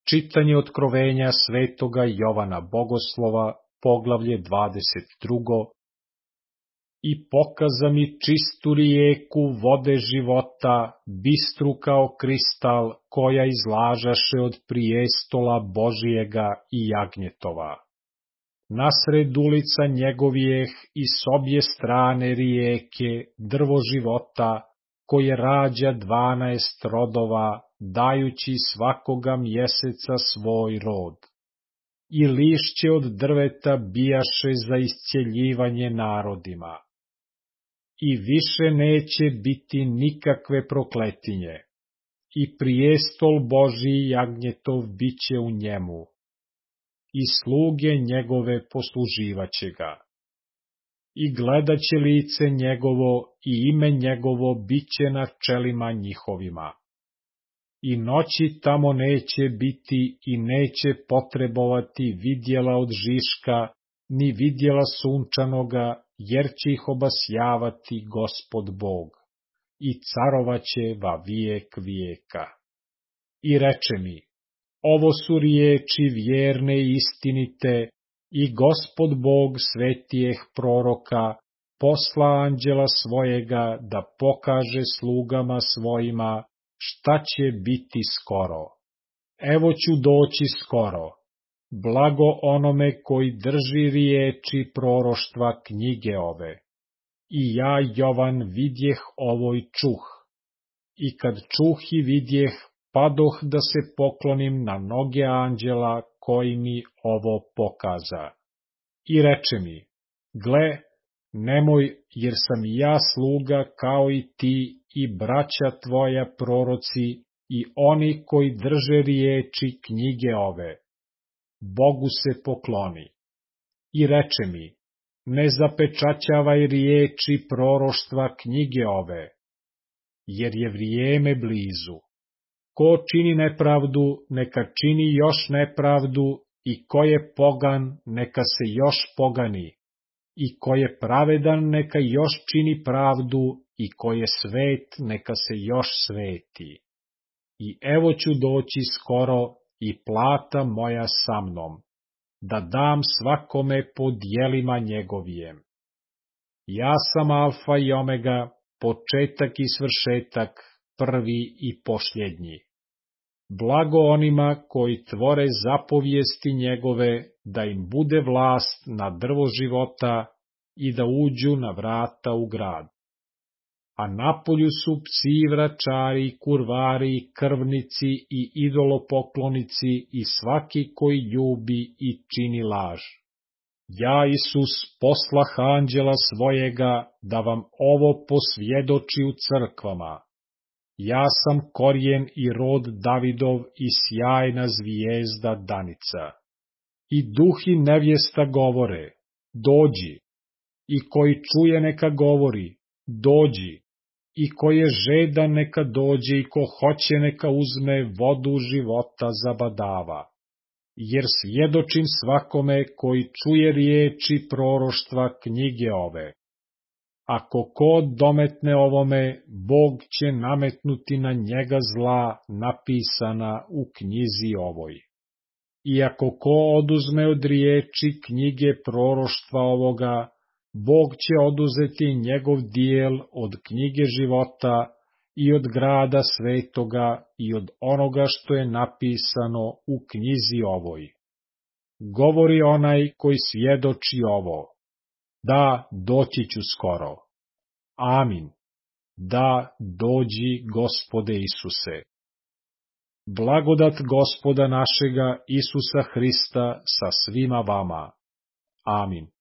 Čitanje Otkrovenja svetoga Jovana Bogoslova, poglavlje 22. I pokaza mi čistu rijeku vode života, bistru kao kristal, koja izlažaše od prijestola Božijega i jagnjetova. Nasred ulica njegovijeh i s obje strane rijeke drvo života, koje rađa 12 rodova, dajući svakoga mjeseca svoj rod. I lišće od drveta bijaše za iscjeljivanje narodima. I više neće biti nikakve prokletinje. I prijestol Božji i jagnjetov biće u njemu. I sluge njegove posluživaće ga. I gledaće lice njegovo i ime njegovo biće na čelima njihovima. I noći tamo neće biti i neće potrebovati vidjela od žiška, ni vidjela sunčanoga, jer će ih obasjavati Gospod Bog, i carovaće va vijek vijeka. I reče mi, ovo su riječi vjerne i istinite, i Gospod Bog svetijeh proroka posla anđela svojega da pokaže slugama svojima šta će biti skoro. Evo ću doći skoro. Blago onome koji drži riječi proroštva knjige ove. I ja, Jovan, vidjeh ovo i čuh. I kad čuh i vidjeh, padoh da se poklonim na noge anđela koji mi ovo pokaza. I reče mi, gle, nemoj, jer sam i ja sluga kao i ti i braća tvoja proroci i oni koji drže riječi knjige ove. Bogu se pokloni. I reče mi, ne zapečaćavaj riječi proroštva knjige ove, jer je vrijeme blizu. Ko čini nepravdu, neka čini još nepravdu, i ko je pogan, neka se još pogani, i ko je pravedan, neka još čini pravdu, i ko je svet, neka se još sveti. I evo ću doći skoro, i plata moja sa mnom, da dam svakome po djelima njegovijem. Ja sam Alfa i Omega, početak i svršetak, prvi i posljednji. Blago onima koji tvore zapovijesti njegove, da im bude vlast na drvo života i da uđu na vrata u grad. A napolju su psi, vračari, kurvari, krvnici i idolopoklonici i svaki koji ljubi i čini laž. Ja, Isus, poslah anđela svojega da vam ovo posvjedoči u crkvama. Ja sam korijen i rod Davidov i sjajna zvijezda danica. I duh i nevjesta govore, dođi, i koji čuje neka govori, dođi, i ko je žedan neka dođe i ko hoće neka uzme vodu života zabadava. Jer svjedočim svakome koji čuje riječi proroštva knjige ove. Ako ko dometne ovome, Bog će nametnuti na njega zla napisana u knjizi ovoj. I ako ko oduzme od riječi knjige proroštva ovoga, Bog će oduzeti njegov dijel od knjige života i od grada svetoga i od onoga što je napisano u knjizi ovoj. Govori onaj koji svjedoči ovo. Da, doći ću skoro. Amin. Da, dođi, Gospode Isuse. Blagodat Gospoda našega Isusa Hrista sa svima vama. Amin.